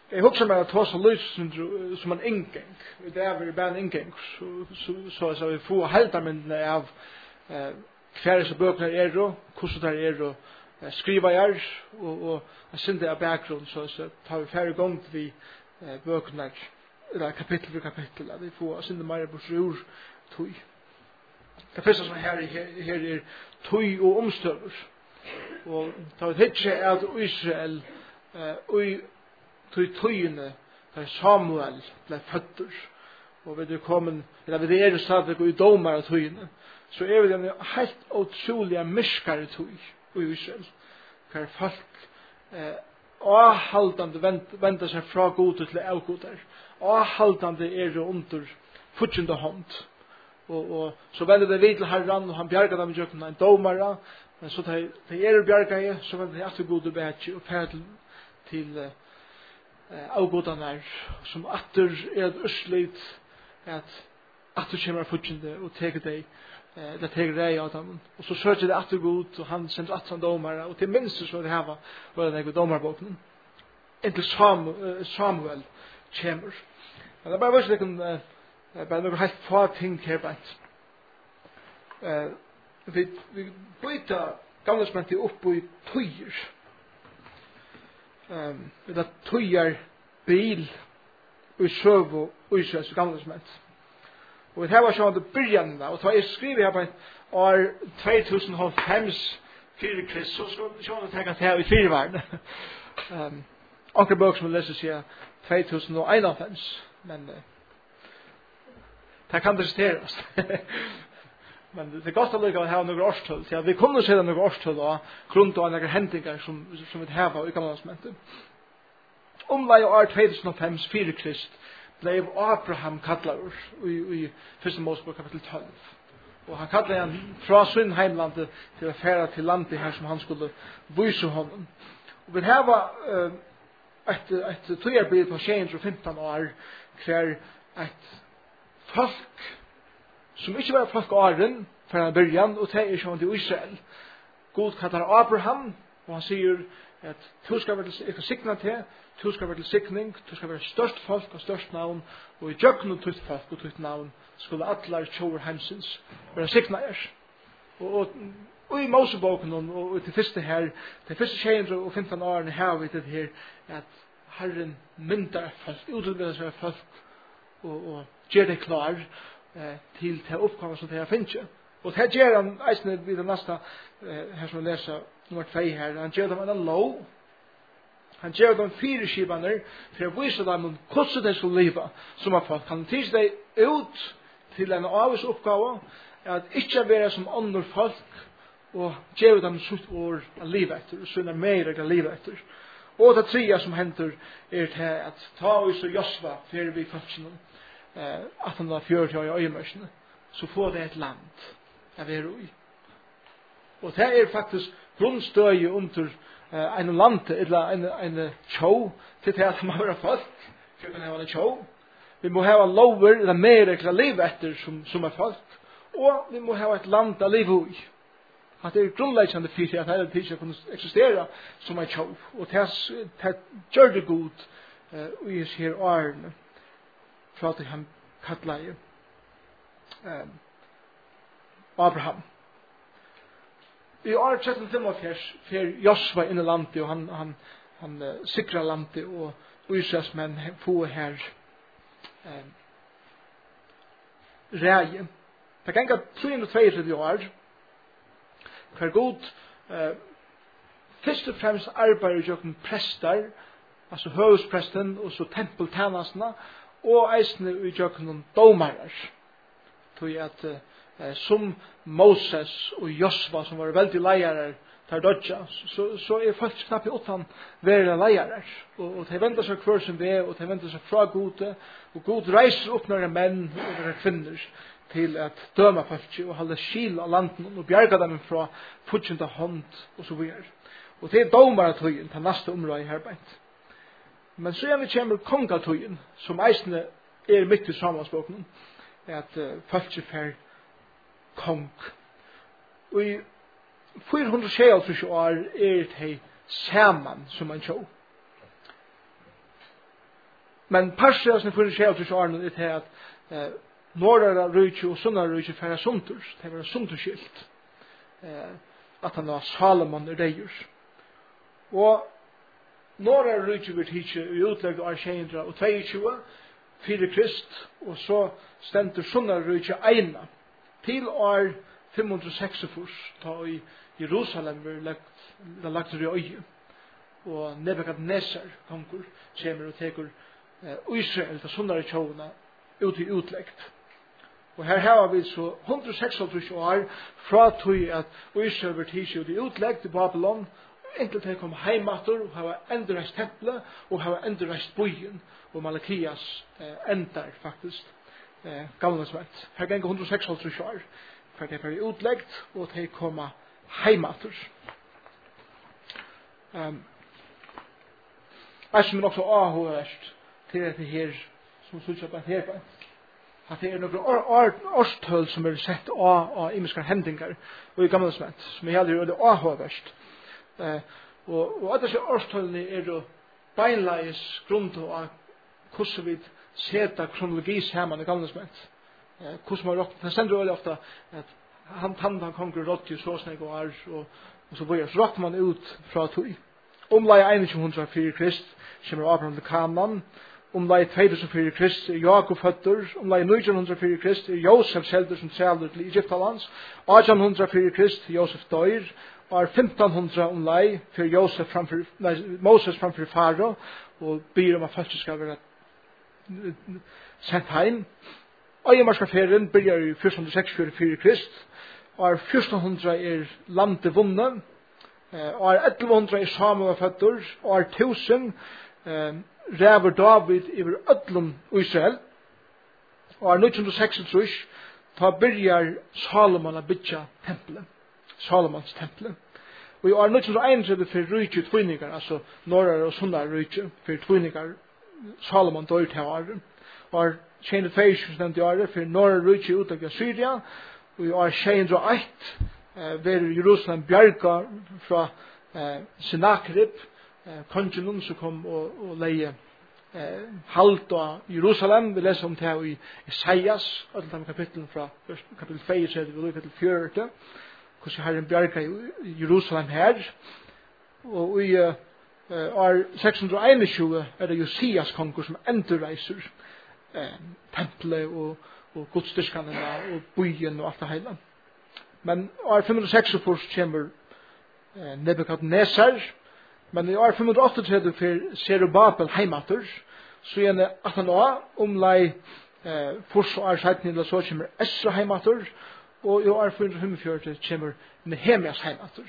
Jeg husker meg at hos lys som en inngeng. Det er bare en inngeng. Så vi får heldarmyndene av hver disse bøkene og hvordan det og skriva jeg og jeg synes det er bakgrunn så tar vi færre gang til vi bøkene eller kapittel for kapittel at vi får synes det mer bror tøy. Det første som her er tøy og omstøver og tar vi ikke at Israel tøyene der Samuel ble føtter og vi er kommet eller vi er stadig i domar av tøyene så er vi en helt utrolig myskare tøy i Israel hver folk avhaldande vender seg fra gode til avgoder avhaldande er under futjende hånd og så vender det vid til herran og han bjergar dem i en domara men så de bjergar så vender de etter gode bætje og fær til avgodene som atter er et urslit at atter kommer futjende og teker deg det teker rei av dem og så søker det atter god og han sender atter en domare og til minst så det her var det domarboken inntil Samuel kommer men det er bare vars det kan bare noen helt få ting her bænt vi byter gamlesmenti opp i tøyer det tøyer bil og søv og Israels gamlesmenti og det her var sånn at byrjan og da jeg skriver her på år 2005 4 Krist så skal vi sånn at tenke at her i 4 verden akkur bøk som vi leser sier 2091 men det kan diskuteres men det er godt å lykke å ha noen årstøll så vi kunne se noen årstøll og grunn av noen hendinger som vi har i gamle smentet omvei år 2005 4 Krist blev Abraham kallar i Første Mosebok kapitel 12. Og han kallar han fra sin heimland til å færa til landet her som han skulle vise honom. Og vi har et tøyerbil på 15 år hver et folk som ikke var folk åren for en byrjan og det er sånn til Israel. God kallar Abraham og han sier at du skal være sikna til du skal være til sikning, du skal være størst folk og størst navn, og i djøkken og tutt folk og tutt navn skulle atler tjover heimsins være sikna og i Moseboken og til første her, til første 15 årene her vi det her, at Herren myndar folk, utvilder seg folk og gjør det klar til oppgaven som det her finnes. Og det gjør han eisne vid det neste her som vi leser nummer 2 her, han gjør dem en lov. Han gjør dem 4 skibaner for å vise dem hvordan de skal leve som er folk. Han tids deg ut til en avis oppgave at ikke være som andre folk og gjør dem sutt år av livet etter og sånne mer av livet etter. Og det 3 som hender er til at ta oss og Josva for vi folkene at han var 40 år i øyemørsene så får det et land av er i. Og det er faktisk grunnstøye under en land eller en tjå til det at man har folk for å kunne ha en tjå. Vi må ha lover eller mer eller liv etter som er folk og vi må ha et land av liv i. At det er grunnleggende for at hele tiden kunne eksistere som en tjå. Og det gjør det godt i her årene fra at han kattler Abraham. I år 1345 fer Josva inn i landet og han sikrer landet og Israels menn få her reie. Det kan gå 332 år hver god først og fremst arbeider jokken prester altså høvespresten og så tempeltjenestene og eisene i jokken domarer tog at som Moses og Josva som var veldig leiere der dødja, så er folk knapt utan være leiere. Og de venter seg hver som det, og de venter seg fra gode, og god reiser opp når menn og når kvinner til at døme folk og holde skil av landen og bjerga dem fra fortjente hånd og så videre. Og det er domaratøyen til neste område her beint. Men så gjerne kommer kongatøyen, som eisene er midt i samansboken, at folk fer kong. Og i 436 år er det saman som en sjå. Men parser som fyrir själv till Arne det är att norra rike och södra rike färra suntur. Det var sunturskilt. Att han var Salomon rejur. Och norra rike vill hitje i utlägg av 22 fyrir Krist och så stendur södra rike eina till år 506 ta i Jerusalem var lagt i øye. Og Nebukadnesar konkur kommer og tekur Israel til sunnare tjovna ut i utleggt. Og her har vi så 136 år fra tog at Israel var tidsi ut i utleggt i Babylon inntil de kom heimater og hava endurreist tempelet og hava endurreist byen og Malakias endar faktisk gammalsmett. Her geng 136 år for de var i utleggt og de kom heimater. Jeg som også avhørst til dette her som slutter på her at det noen årstøl som sett av imiske hendinger og i gamle smett som jeg hadde avhørst og at disse årstølene jo beinleis grunn til hvordan vi seta kronologi sammen i gamle smett hvordan man råkner det stender veldig ofte at han konger rådde så snakk og så bøyer så råkner man ut fra tog Omlai 2104 Krist kommer Abraham til Kanan. Omlai 2004 Krist Jakob føtter. Omlai 1904 Krist Josef selder som selder til Egyptalands. 1804 Krist Josef døyr. Og 1500 omlai for Moses framfor Faro og byr om at folk skal være sendt heim. Øyemarskaferien begynner i 464 Krist. Og 1400 landet vunnet. Og 1100 Samuel føtter, og 1000 ræver David over ødlom Israel. Og 1936 ta byrjar Salomon å bygge tempelet. Salomons tempelet. Og i år 1931 for rydtje tvinningar, altså norra og sunna rydtje for tvinningar Salomon dør til året. Og 22 året for norra rydtje utdag av Syria. Og i år 2001 var Jerusalem bjarga fra Sennakerib, kongen som kom og leie halt av Jerusalem. Vi leser om det i Isaias, alle kapitlen fra kapittel 2, og kapittel 4, hvordan Herren bjarga i Jerusalem her. Og i år 621 det Josias konger som endurreiser tempelet og godstyrskene og byen og alt det hele. Men i år 506 kommer Nebukadnesar, men i år 538 for Zerubabel heimater, så gjerne at han også omlai fors og år 17 så kommer Esra heimater, og i år 445 kommer Nehemias heimater,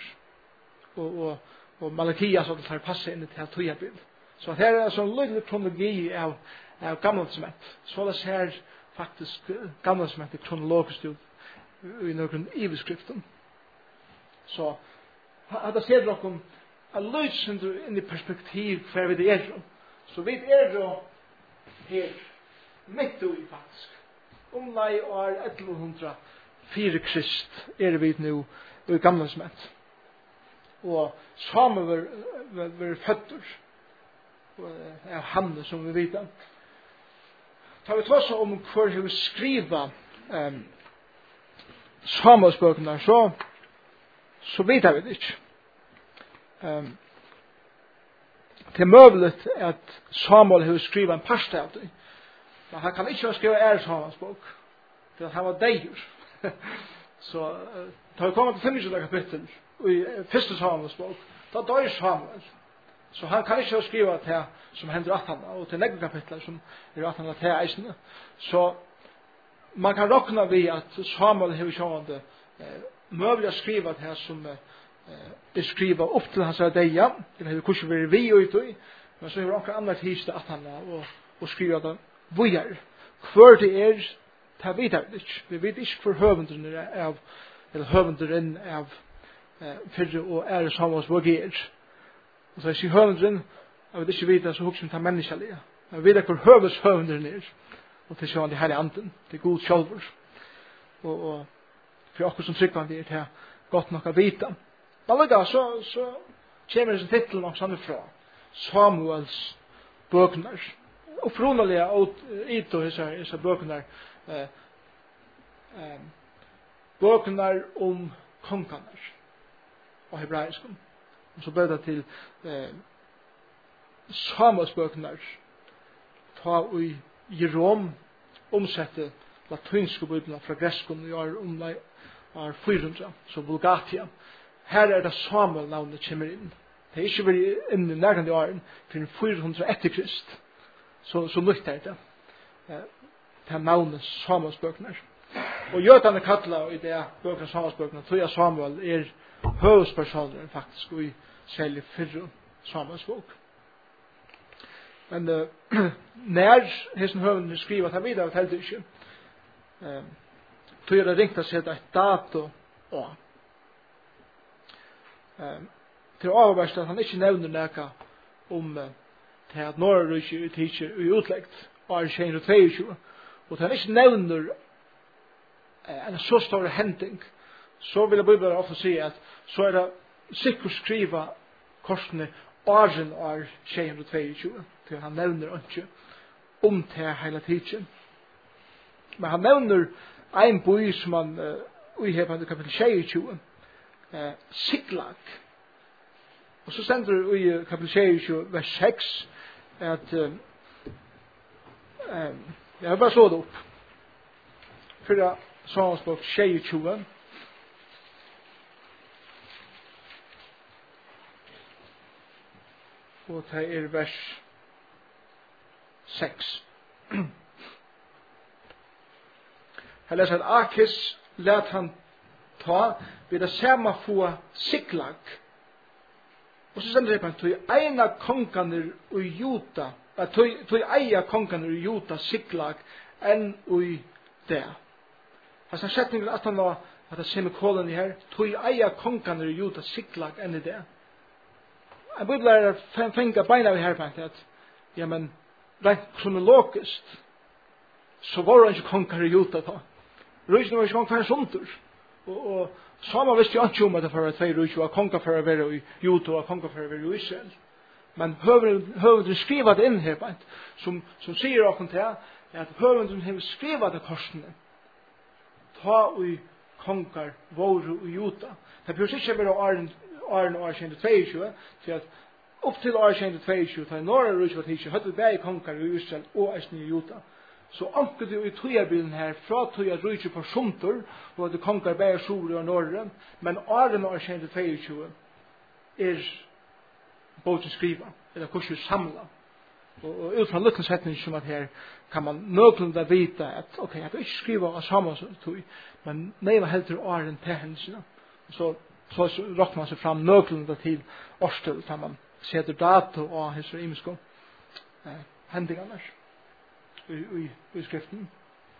og Malakias og det tar passe inn til Toyabil. Så her er en liten kronologi av gammalsmett, så det ser faktisk gammalsmett kronologisk ut i noen iveskriften. Så det ser dere om at løsende inn i perspektiv for vi det Så vi jo her midt i faktisk. Omlai år 1104 Krist vi nå i gamle smett. Og Samuel var føtter av Hanne som vi vet. Tar vi ta så om hvor vi skriver Samuelsbøkene så vet vi det ikke. Det møvlet at Samuel har skrivet en parst av det. Men han kan ikke skrive Samuels bok. For han var deier. Så da vi kommer til 25 kapittel i første Samuels bok, da dør Samuel. Så han kan ikke skrive det som hender 18 og til negge kapitler som 18 til eisene. Så man kan råkna vi at Samuel har sjående møvlet å skrive det som skriva upp till hans deja. Det har kanske varit vi ute, men så har också andra tisdag att han och skriva det vojar. Kvar det ta vidare. Vi vet inte för hövenden av eller hövenden av för och Samuels vojar. Och så är hövenden av det inte så också ta människaliga. Men vi vet för hövenden och det så det här anden, det god självor. Och för oss som trycker det här gott nog att vita. Men så kommer det titeln också ifra. Samuels bøkner. upprunalia åt ito hesa bökunar bökunar om kongarna och hebraiskum. Och så blev det till Samuels bökunar ta i Jerom omsette latinska bibeln fra greskon i år 400, så Vulgatia. Her det Samuel navnet kommer inn. Det ikke vært inn i nærmere åren for 400 etter Krist. Så nytt det. Det navnet Samuels bøkene. Og jødene kattler i det bøkene Samuels bøkene, tror jeg Samuel høvespersoner faktisk i særlig 4 Samuels bok. Men når hesten høven skriver det videre, det ikke. Tror jeg det ringte seg et dato og til å avverste at han ikke nevner noe om til at Norge ikke teacher i utleggt og 22, og til han ikke nevner en så stor hending, så vil jeg bare ofte si at så det sikkert skriva korsene åren av 22, til han nevner ikke om til hele tiden. Men han nevner en by som han uhever i kapitel 22, Siklag. Og så stender det i kapitel 22, vers 6, at jeg har bare slået det opp. Fyrre Samuels bok 22. Og det vers 6. Her leser at Akis let han ta ved det samme få Siklag. Og så stender det på en tog eina konganer i Juta, tog eia konganer i Juta Siklag enn i det. Altså en setning vil at han var at det semikolen i her, tog eia konganer i Juta Siklag enn i det. En bibellærer fengar beina vi her på at ja, men rent kronologisk så var det ikke kongar i Juta da. Rysene var ikke kongar sundur. Og Sama visste jo ikke om at det for 2 rysene var kongar for å være i Juta og kongar for å være i Israel. Men høvenden skriver det inn her på som sier åkken til at høvenden har skrivet det korsene ta i kongar våre i Juta. Det bør ikke være åren år 22, for at opp til år 22, da Norge rysene var tidlig, hadde begge kongar i Israel og Eisen i Juta. Så anker du i tøyerbilen her, fra tøyer rydde på Sunter, og at det kongar bære sol og Norge, men åren år 22 boken skriva, eller kursen samla. Og ut fra lukkensetning som at her kan man nøglunda vite at, ok, jeg kan ikke skriva av samme tøy, men nei var helt til åren til hendelsene. Så råkker man seg fram nøglunda til årstil, da man setter dato og hans og imisko hendingene i skriften.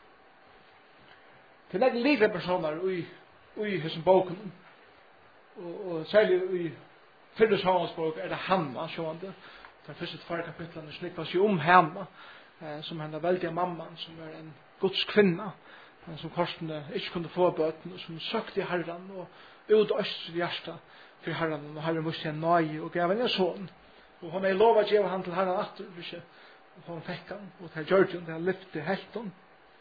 Til nekken like personer i hans boken, og særlig i Fyrre Samuels bok det Hanna, sjående. Den første 2 kapitlene snikvar seg om Hanna, som henne veldige mamman, som en Guds kvinna, som korsene ikke kunne få bøten, og som søkte i Herren, og ut øst sitt hjärsta for Herren, og Herren måtte en nøye, og gav en sånn. Og hun lova å gjøre han til Herren atter, ikke? Og hun fikk han, og til Georgian, til han lyfte helten.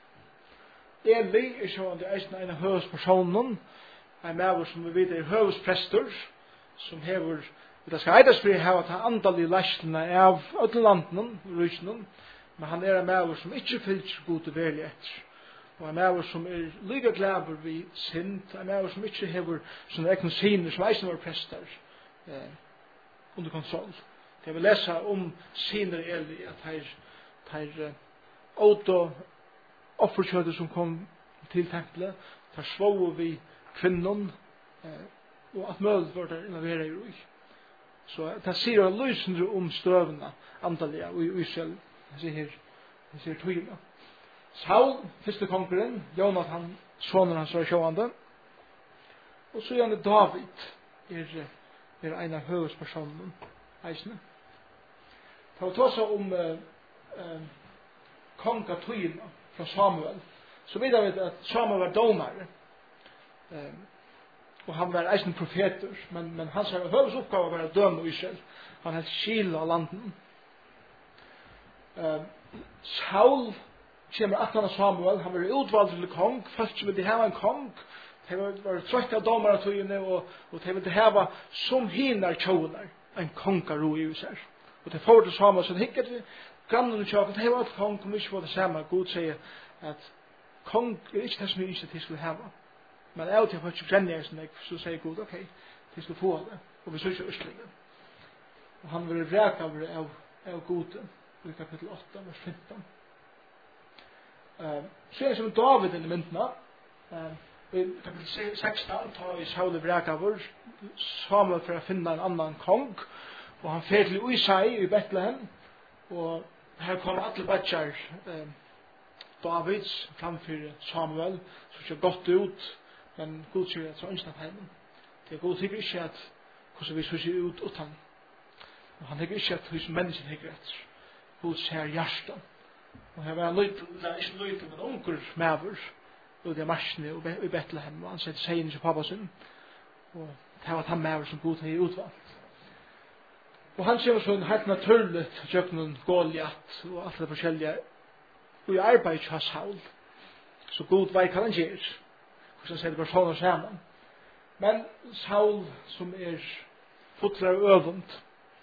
Eli sjående eisen en av høvespersonen, en maver som vi vet høvesprester, som hever, det skal eidas for å ta andalige lastene av ødelanden, rysene, men han en maver som ikke fyllt gode velje etter. Og en maver som lyga glaver vi sint, en maver som ikke hever sånne ekne siner som eisen var prester under kontroll. Jeg vil lese om siner Eli, at her åto offerkjødet som kom til tempelet, der svå vi kvinnen, og at mødet var der involveret i roi. Så det sier løsende om støvene antallige i Israel. Det sier tøyene. Saul, første konkurren, Jonathan, sonen hans var sjående. Og så gjerne David en av høvespersonene eisene. Det var også om konga tøyene fra Samuel. Så videre vet at Samuel var domare. Og han var eisen profeter, men hans høves oppgave var å døme Israel. Han hadde skil av landen. Saul kommer att han Samuel, han var utvald till kong, först ville de ha en kong. De var trött av domartøyene og de ville ha som hinar tjoner en kongaro i USA. Og det får til Samuel så hikket vi gamle tjoner, det var et kong, kom ikke få det samme. Gud sier at kong ikke det som vi ikke skulle ha. Men av og til får ikke brenne så sier Gud, ok, de skulle få det. Og vi så ikke Østlingen. Og han var vrek av Guden i kapittel 8, vers 15. Så er det som David i myndene. I kapittel 16 tar vi Saul vrek av Samuel for å finne en annan kong. Og han fer til Isai i Bethlehem. Og her kommer alle badger Davids framfor Samuel. Så ser godt ut. Men Gud sier at så ønsker heimen. Det Gud tykker ikke at hvordan vi ser ut utan. Og han tykker ikke at hvordan mennesken tykker etter. Gud ser hjertet. Og her var ikke løyte, men unger mever ut i marsjene i Bethlehem. Og han sier seg inn til pappa sin. Og det var han mever som Gud har utvalgt. Og han ser så en helt naturligt kjøkken Goliat og alt det forskjellige. Og i arbeid til Saul. Så Gud vet hva han gjør. Hvordan ser det personer sammen. Men Saul som fotler øvend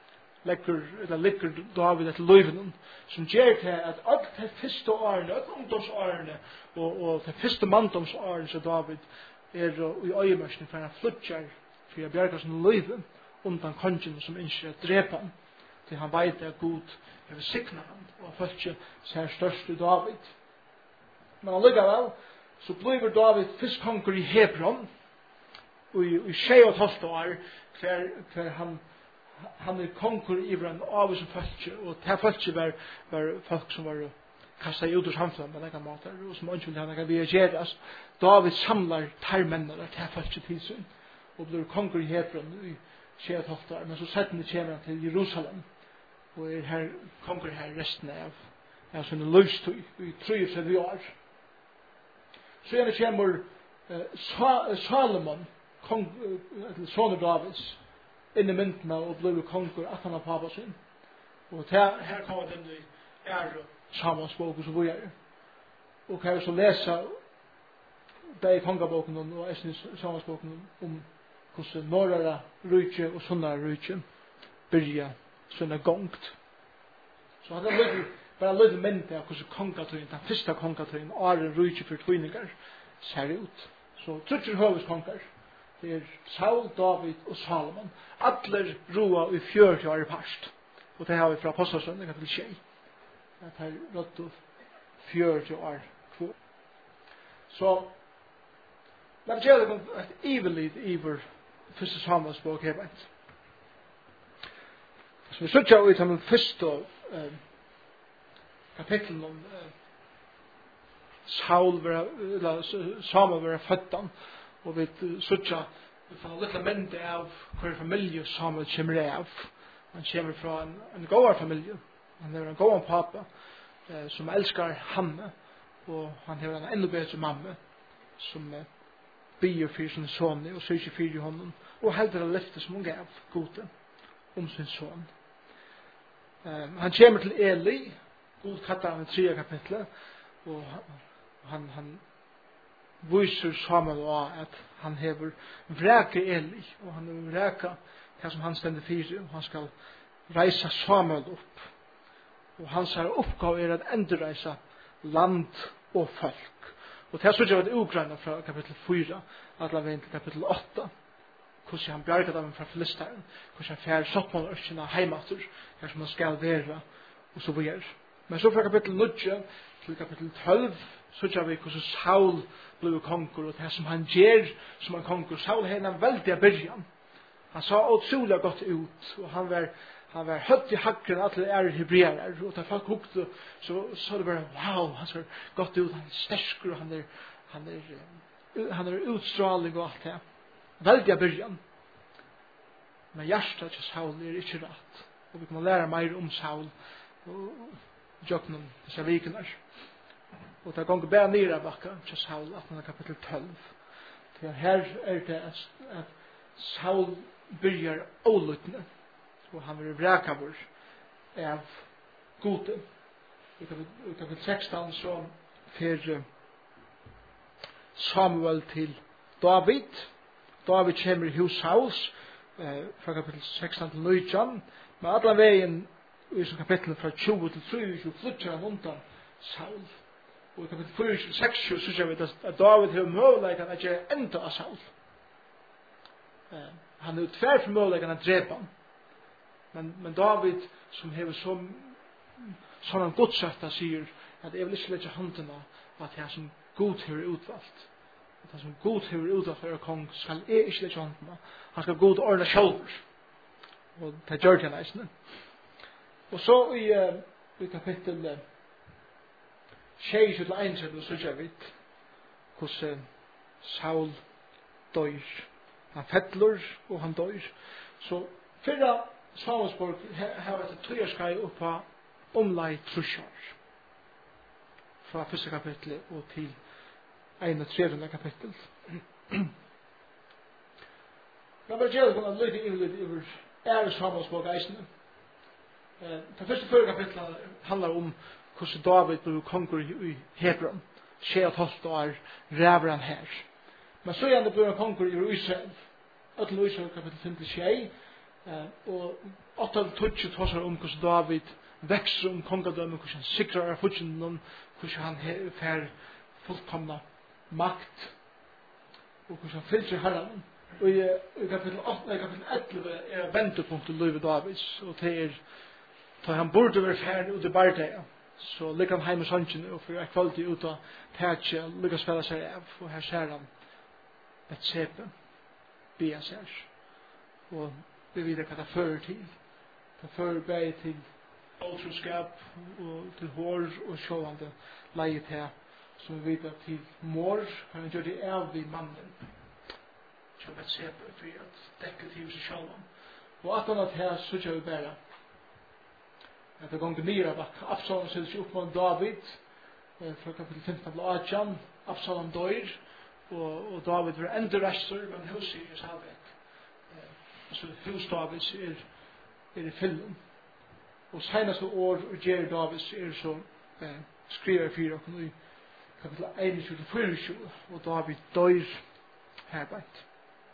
ligger David etter løyvenen som gjør til at alt de første årene, alt ungdomsårene og de første manndomsårene som David i øyemørsene for han flytjar for å bjerge sin løyven undan kongen som ønsker å drepe han til han vet at Gud vil sikne han og følge seg største David. Men allikevel så blir David først konger i Hebron og i 26 år hver han konger i en avvisen følge og det følge var folk som var kastet ut ur samfunnet på denne måten og som ønsker til han kan reageres. David samler termennene til følge tilsyn og blir konger i Hebron i 26 år, men så setter han kommer til Jerusalem og her konger her resten av sånne løystøy i 33 år. Så gjerne kommer Salomon, sonen Davids, inn i myndene og blir konger at han har pappa sin. Og her kommer den i Samuels bok og så videre. Og kan vi så lese det i kongaboken og Samuels boken om hvordan norra rydtje og sunnare rydtje byrja sånne gongt. Så han bare litt myndig av hvordan kongatøyen, den første kongatøyen, åren rydtje for tøyningar ser ut. Så trutcher høveskonger. Det Saul, David og Salomon. Alle roa i 40 år i parst. Og det har vi fra Apostlesønnen, kapittel 6. Det har rått av 40 år kvå. Så men det gjør et ivelid iver første Samuels bok her beint. Så vi søtter ut av den første kapitlen om Samuel var føddan og vi søtter vi får litt mente av hver familie Samuel kommer av. Han kommer fra en god familie. Han er en god pappa som elskar Hanne og han har en enda bedre mamma som bier for sin son og søker for honom og heldur det løfte som hun gav gode om sin son. Han kommer til Eli, God kattar han i 3 kapitlet og han viser Samuel og at han hever vreka Eli og han hever vreka det som han stender fyrir og han skal reisa Samuel opp og hans oppgave at endreisa land og folk. Og det er så et ugrannet fra kapittel 4 at la vi til kapittel 8 hvordan han bjerget dem fra Filisteren hvordan han fjerde sottmålørkene heimater her som han skal være og så videre. Men så fra kapittel 9 til kapittel 12 så gjør vi hvordan Saul ble konger og det som han gjør som en konger. Saul hadde en veldig byrjan. Han så utrolig godt ut og han var høtt i hakken alle hebreer og da folk hukte så det bare wow, han ser godt ut, han stersker og han er utstråling og alt det. Veldig byrjan. Men hjertet til Saul ikke rett. Og vi kan lære mer om Saul og Joknum, disse vikene. Og det ganger bare nere bakka til Saul, 18. kapittel 12. Til her det at Saul byrjar oluttene og han vil vreka vår av gode i kapitel 16 så för Samuel till David. David kommer i hus Sauls fra kapitel 16 til 19. Men alla vägen i så kapitlet fra 20 til 23 flytter han undan Saul. Og i kapitel 4 til 6 så ser vi at David har muligheten at gjøre enda av Saul. Han har tvær for muligheten at drepa han. Men David som har sånn godsøkta sier at jeg vil ikke legge håndene at jeg som god har utvalgt. At han som god har utvalgt for kong skal jeg ikke legge håndene. Han skal god ordne sjølver. Og det gjør det næsten. Og så i kapittel 6 til 1 så ser vi hvordan Saul dør. Han fettler og han dør. Så fyrra Samuelsborg har vært et tøyerskai oppa omlai trusjar. Fra første kapittel og til 31. kapittel. Men bare gjør det kunne lykke over ære Samuelsborg eisene. Det første fyrre kapitlet handler om hvordan David ble konger i Hebron. 12 år ræver han her. Men så igjen ble han konger i Israel. Øtlen Israel kapittel 5-6. Og 8-12 tåsar om hvordan David vekser om kongadømme, hvordan han sikrer av fortjenen, hvordan han fer fullkomna makt, og hvordan han fylser herren. Og i kapittel 11 vendepunkt til Løyve Davids, og det da han burde være ferdig ut i Bardea, så ligger han hjemme i sønnsjen, og for kvalitet ut av tætje, ligger spela seg av, og her ser han et sepe, bia seg, og vi vet hva det fører til. Det fører bare til åtroskap, og til hår, og sjåvande leie til, som vi vet til mor, kan han gjøre det av i mannen. Så et sepe, for at dekke til seg sjåvande. Og at han at her, så gjør vi bare, at det gonger nere bak. Absalom setter seg opp mot David, fra kapittel 15 til 18. Absalom dør, og David var enda rester, men huset i Salvek. Så hus Davids i fyllen. Og senaste år og Jerry Davids så skriver 4 i kapittel 21-24, og David dør herbeid.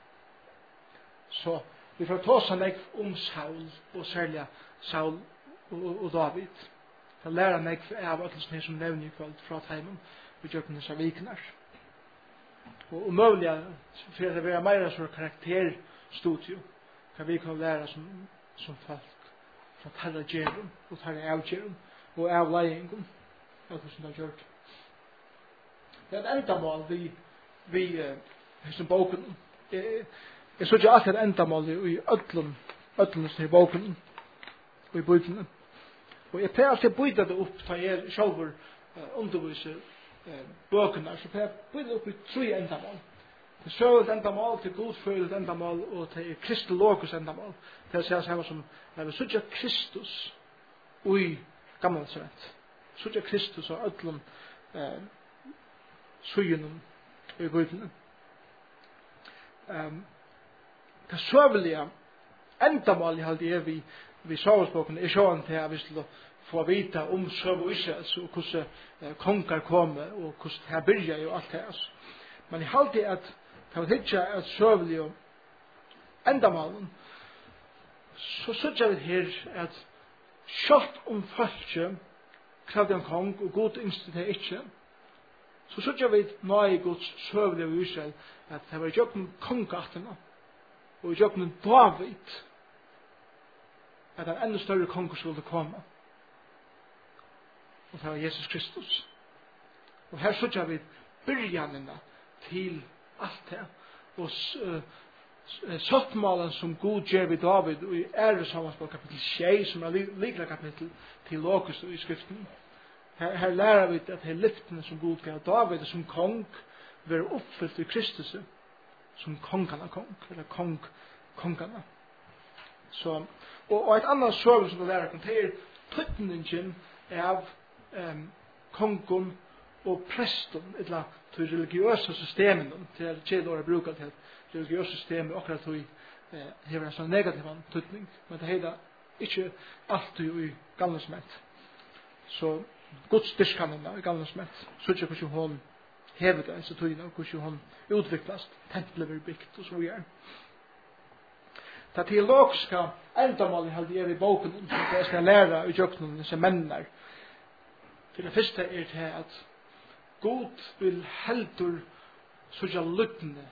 Så vi får ta oss om Saul, og særlig Saul og David. For lærer meg av øttelsen som nevner i kveld fra Teimen, vi gjør kunne seg vikner. Og umøvelig, for at det vil være mer som karakterstudio, kan vi kunne lære som folk fra tarra gjerum, og tarra avgjerum, og avleggingen, og hvordan det har gjort. Det er et endamål vi som boken. Jeg så ikke alltid et endamål i øtlen i boken, og i bøkene. Og jeg pleier alltid å bytte det opp, da jeg selv underviser bøkene, så pleier jeg å bytte det opp i 3 endamål. Det er søvlet endamål, til godfølget endamål, og til kristologus endamål. Det er seg samme som, jeg vil søtja Kristus i gamle sett. Søtja Kristus og ødlom søgjennom i bøkene. Det søvlige endamål jeg halte er vi Saulsboken er sånn til at vi skulle få vite om søv og Israel, og hvordan konger kommer, og hvordan det her byrja og alt det. Men jeg halte at det var ikke at søvlig og endamalen, så synes jeg her at selv om folket kravde en kong, og god yngste det ikke, så synes jeg nå i Guds søvlig og Israel, at det var ikke noen kongattene, og ikke noen David, at en enda større konge skulle komme. Og det var Jesus Kristus. Og her sørger vi byrjanene til alt det. Og sattmalen som God gjør ved David og i ære sammanspål kapittel 6, som er likere kapittel til Låkest i skriften. Her lærer vi at det lyftene som God gav David som kong være oppfylt i Kristus som kongene kong, eller kongene. Så, og et annet søvn som det lærer kan til tøtningen av kongen og presten, eller til religiøse systemen, til kjedåret bruker til religiøse systemet, akkurat til hever en sånn negativ tøtning, men det heter ikke alltid i gamle smett. Så Guds dyrkanina i gamla smett. Så ikke hvordan hon hever det, så tog og hvordan hon utviklast, templet blir byggt og så videre. Det teologiska endamålet held jeg i boken, som jeg skal lære i jøknen disse mennene. Til det første er det at God vil heldur sånn lyttende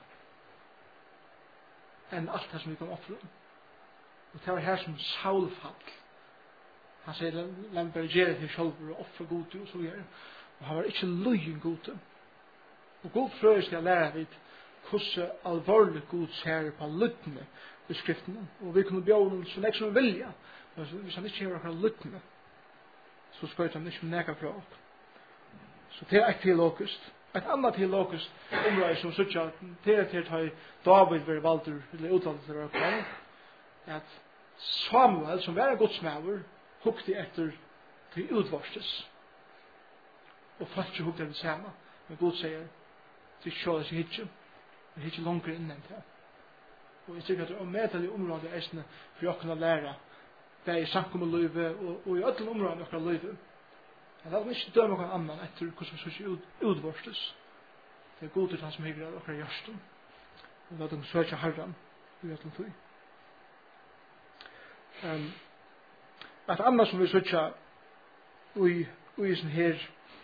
enn alt det som vi kan offre. Og det var her som Saulfall. Han sier, la meg bare gjøre det selv og offre god og så gjøre. Og han var ikke løyen god. Og god frøy skal lære vidt hvordan alvorlig god ser på lyttende i skriftene. Og vi kunne bjøre noen så nekst som vi vilja. Men hvis han ikke gjør akkurat lyttende, så skal han ikke neka fra oss. Så det er et teologist. Et annet teologist område som sier til David vil valgte eller utvalgte til å komme, at Samuel, som var en godsmaver, hukte etter til utvarstes. Og folk ikke hukte det samme. Men Gud sier, til sjåles jeg ikke. Det er ikke langere innen det. Og jeg sier at det er medelig område eisene for å kunne lære det er i samkommeløyve og i alle områdene av løyve. Men det er ikke døme noen annan etter hvordan vi søker utvarstes. Det er god til han som hygger av dere hjørsten. Og la dem søke herren i alle tog. Et annet som vi søker i sånn her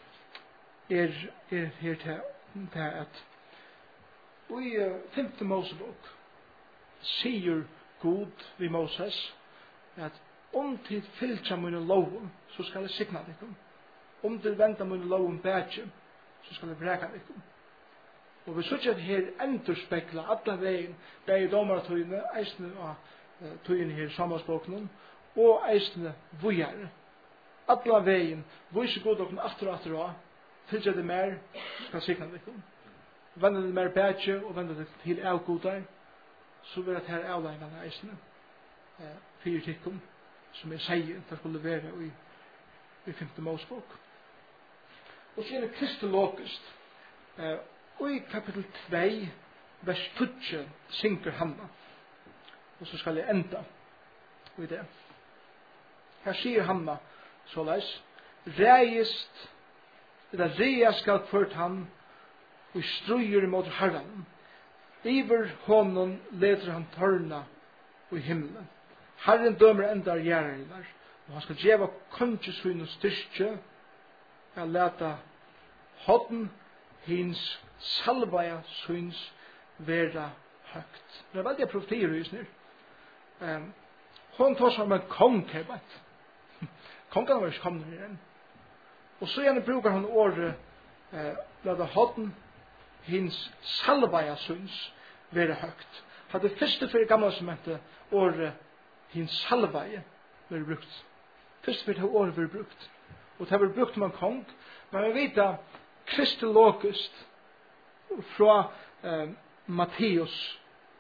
er her til at i 5. Mosebok sier God vi Moses at om tid fylkja mine loven så skal jeg signa dykkum. Om til venta mine loven bætje så skal jeg breka dykkum. Og vi søker at her endurspekla alle veien bei domaratøyene eisne av tøyene her samarbeidsbokene og eisne vujere. Alle veien viser god okken atter og atter av fylkja det mer skal signa dykkum. Venda det mer bætje og venda det til avgodar så vil det her avleggene eisne fyrtikkum som jeg sier det skulle være i 5. Mosebok. Og så er det kristologisk og i kapitel 2 vers 20 synker Hanna og så skal jeg enda i det. Her sier Hanna såleis reist eller rea skal ført han og struer mot herren iver honom leder han tørna i himmelen. Herren dømer endar gjerringer, og han skal djeva kongesvinn og styrke, og leta hodden hins salvaja syns vera høgt. Det er veldig profetier i snir. Hon tar som en kong herbet. Kongen var ikke kommet igjen. Og så gjerne brukar han året leta hodden hins salvaja syns vera høgt. Hadde første for gamla som hette året hins salvaje blir brukt. Først vil det året blir brukt. Og det blir brukt om en kong. Men vi vet at kristologist fra Matteus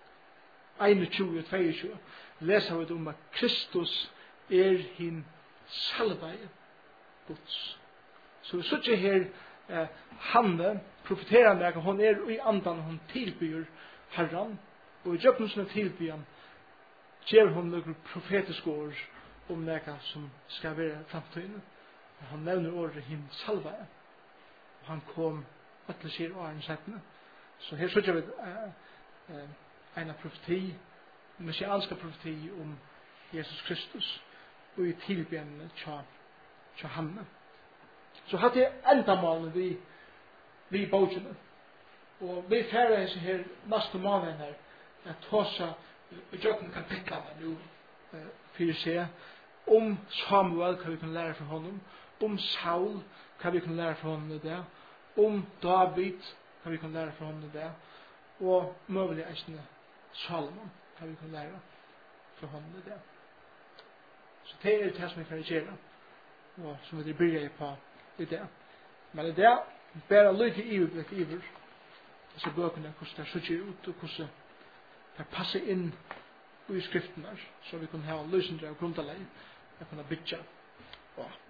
21-22 leser vi om at Kristus er hin salvaje Guds. Så vi sier her Hanne profeterer meg at hun er i andan hun tilbyr Herren. Og i jøkken som tilbyr han gjør hun noen profetiske ord om noe som skal være fremtiden. Han nevner ordet hin salvaje. Og han kom etter sier åren settene. Så her sørger vi en profeti, en messiansk profeti om Jesus Kristus og i tilbjørnene til Hanne. Så hadde jeg endamålene vi bøkene. Og vi færre her neste måneden her at tåsa Jøkken kapitlene nu for å se om Samuel, hva vi kan lære fra honom, om Saul, hva vi kan lære fra honom i det, om David, hva vi kan lære fra honom i det, og mulig eisende Salomon, hva vi kan lære fra honom i det. Så det er det som vi kan gjøre, og som vi bryr på i det. Men i det, bare lykke iverblikk iver, disse bøkene, hvordan det ser ut, og hvordan det passer inn i skriften der, så vi kan ha løsninger og grunnlag, og kunne bytja.